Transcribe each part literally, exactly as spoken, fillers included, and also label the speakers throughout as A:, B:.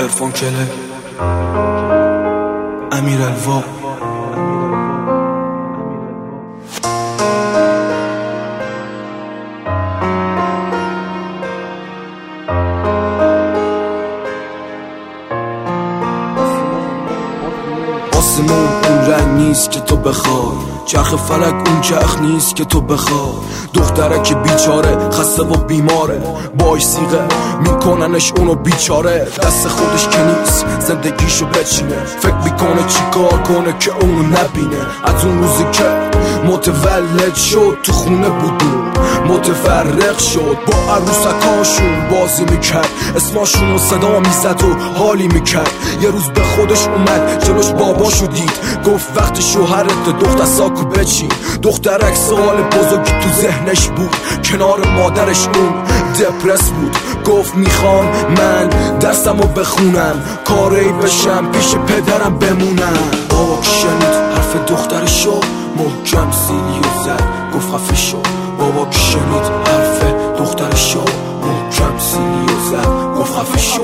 A: عرفان کله امیر الوا آسمون اون رنگ نیست که تو بخوای، چرخ فلک اون چرخ نیست که تو بخوای. دختره که بیچاره خسته و بیماره، باش سیغه میکننش اونو بیچاره. دست خودش که نیست زندگیشو بچینه، فکر میکنه چی کار کنه که اونو نبینه. از اون روزی که متولد شد تو خونه بودون، متفرق شد با عروسکاشون بازی میکرد، اسماشونو صدا میزد و حالی میکرد. یه روز به خودش اومد جلوش باباشو دید، گفت وقت شوهرت دختر ساکو بچین. دخترک سوال بزرگی تو ذهنش بود، کنار مادرش اون دپرس بود. گفت میخوام من درسمو بخونم، کاری بشم پیش پدرم بمونم. بابا که شنید حرف دخترشو محکم سیلیو زد، گفت خفه شو. بابا که شنید حرف دخترشو محکم سیلیو زد، گفت خفه شو.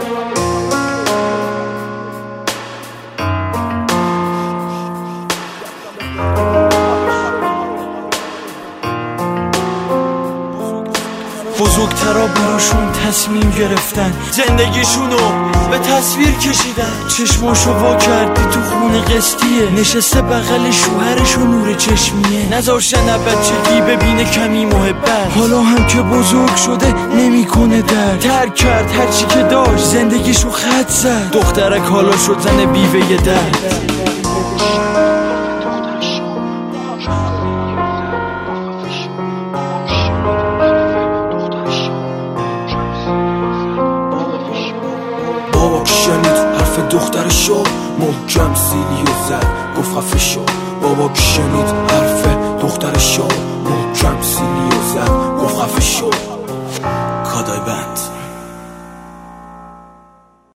B: بزرگترا براشون تصمیم گرفتن، زندگیشونو به تصویر کشیدن. چشماشو وا کردی تو خونه قسطیه، نشسته بغل شوهرش و نور چشمیه. نذاشتن بچگی ببینه کمی محبت، حالا هم که بزرگ شده نمیکنه درد. ترک کرد هرچی که داشت، زندگیشو خط زد. دخترک حالا شد زن بیوه درد.
A: بابا که شنید حرف دخترشو محکم سیلیو زد، گفت خفه شو. بابا که شنید حرف دخترشو محکم سیلیو زد، گفت خفه شو.